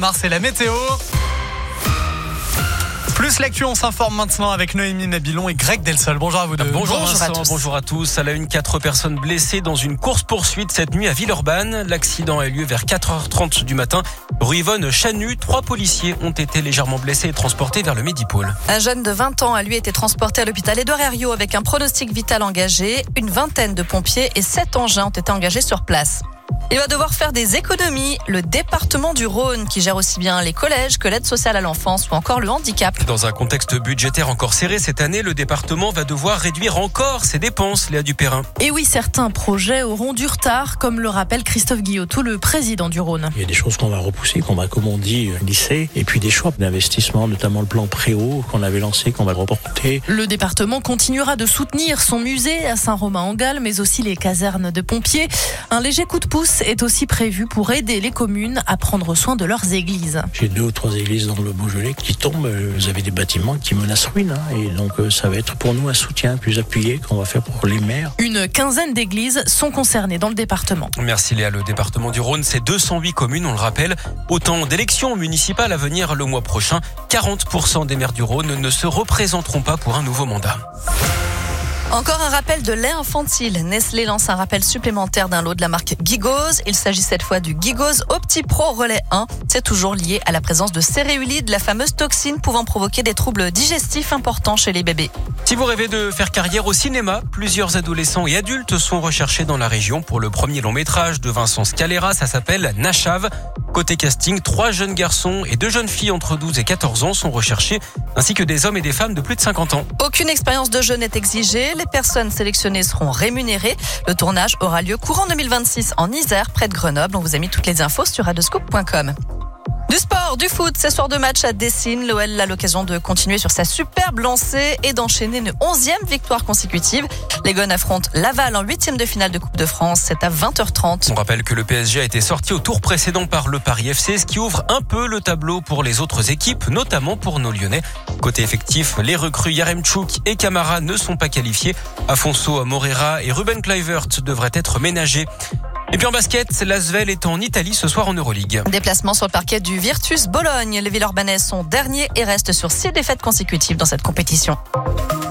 Mars et la météo. Plus l'actu, on s'informe maintenant avec Noémie Nabilon et Greg Delsol. Bonjour à vous deux. Bonjour à Vincent, tous. bonjour à tous. À la une, 4 personnes blessées dans une course-poursuite cette nuit à Villeurbanne. L'accident a eu lieu vers 4h30 du matin. Rue Yvonne Chanu, 3 policiers ont été légèrement blessés et transportés vers le Medipôle. Un jeune de 20 ans a lui été transporté à l'hôpital Édouard Herriot avec un pronostic vital engagé. Une vingtaine de pompiers et 7 engins ont été engagés sur place. Il va devoir faire des économies. Le département du Rhône, qui gère aussi bien les collèges que l'aide sociale à l'enfance ou encore le handicap. Dans un contexte budgétaire encore serré cette année, le département va devoir réduire encore ses dépenses, Léa Dupérin. Et oui, certains projets auront du retard, comme le rappelle Christophe Guillotou, le président du Rhône. Il y a des choses qu'on va repousser, qu'on va, comme on dit, lisser. Et puis des choix d'investissement, notamment le plan Préau qu'on avait lancé, qu'on va reporter. Le département continuera de soutenir son musée à Saint-Romain-en-Galles, mais aussi les casernes de pompiers. Un léger coup de pouce est aussi prévu pour aider les communes à prendre soin de leurs églises. J'ai 2 ou 3 églises dans le Beaujolais qui tombent. Vous avez des bâtiments qui menacent ruine. Et donc ça va être pour nous un soutien plus appuyé qu'on va faire pour les maires. Une quinzaine d'églises sont concernées dans le département. Merci Léa. Le département du Rhône, c'est 208 communes, on le rappelle. Autant d'élections municipales à venir le mois prochain. 40% des maires du Rhône ne se représenteront pas pour un nouveau mandat. Encore un rappel de lait infantile. Nestlé lance un rappel supplémentaire d'un lot de la marque Gigose. Il s'agit cette fois du Gigose OptiPro Relais 1. C'est toujours lié à la présence de céréulide, la fameuse toxine pouvant provoquer des troubles digestifs importants chez les bébés. Si vous rêvez de faire carrière au cinéma, plusieurs adolescents et adultes sont recherchés dans la région pour le premier long métrage de Vincent Scalera. Ça s'appelle Nachav. Côté casting, 3 jeunes garçons et 2 jeunes filles entre 12 et 14 ans sont recherchés, ainsi que des hommes et des femmes de plus de 50 ans. Aucune expérience de jeu n'est exigée. Les personnes sélectionnées seront rémunérées. Le tournage aura lieu courant 2026 en Isère, près de Grenoble. On vous a mis toutes les infos sur radioscoop.com. Du sport, du foot, ce soir de match à Dessines. L'OL a l'occasion de continuer sur sa superbe lancée et d'enchaîner une 11e victoire consécutive. Les Gones affrontent Laval en 8e de finale de Coupe de France. C'est à 20h30. On rappelle que le PSG a été sorti au tour précédent par le Paris FC, ce qui ouvre un peu le tableau pour les autres équipes, notamment pour nos Lyonnais. Côté effectif, les recrues Yaremchuk et Camara ne sont pas qualifiés. Afonso Moreira et Ruben Kluivert devraient être ménagés. Et puis en basket, l'Asvel est en Italie ce soir en Euroleague. Déplacement sur le parquet du Virtus Bologne. Les Villeurbanais sont derniers et restent sur 6 défaites consécutives dans cette compétition.